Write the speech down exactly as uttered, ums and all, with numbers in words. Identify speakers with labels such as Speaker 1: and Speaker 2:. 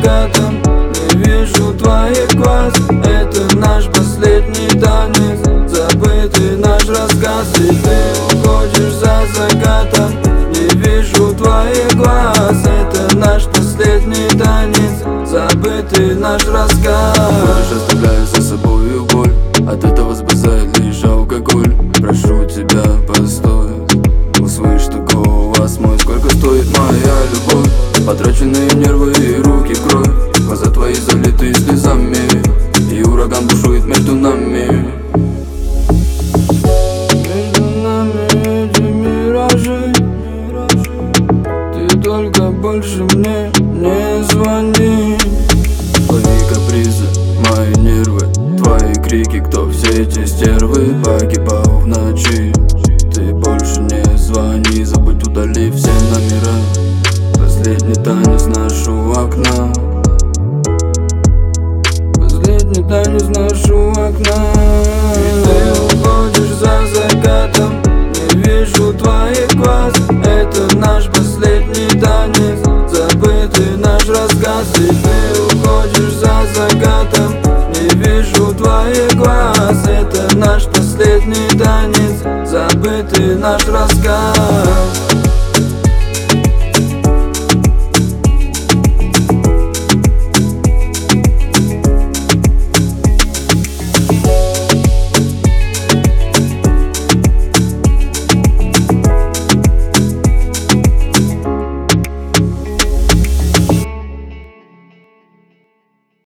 Speaker 1: закатом. Не вижу твоих глаз, это наш последний танец, забытый наш рассказ. И ты уходишь за закатом. Не вижу твоих глаз, это наш последний танец, забытый наш рассказ.
Speaker 2: Лишь оставляю за собою боль, от этого сбросает лишь алкоголь. Прошу тебя, постой, услышь, что голос мой. Сколько стоит моя любовь? Потраченные нервы и руки в кровь, глаза твои залиты слезами, и ураган бушует между нами.
Speaker 1: Между нами эти миражи, ты только больше мне не звони.
Speaker 2: Твои капризы, мои нервы, твои крики, кто все эти стервы? Погибал в ночи, ты больше не звони, забудь, удали все номера. Последний танец наш у окна,
Speaker 1: последний танец наш у окна. И ты уходишь за закатом. Не вижу твоих глаз, это наш последний танец, забытый наш рассказ. И ты уходишь за закатом. Не вижу твоих глаз, это наш последний танец, забытый наш рассказ.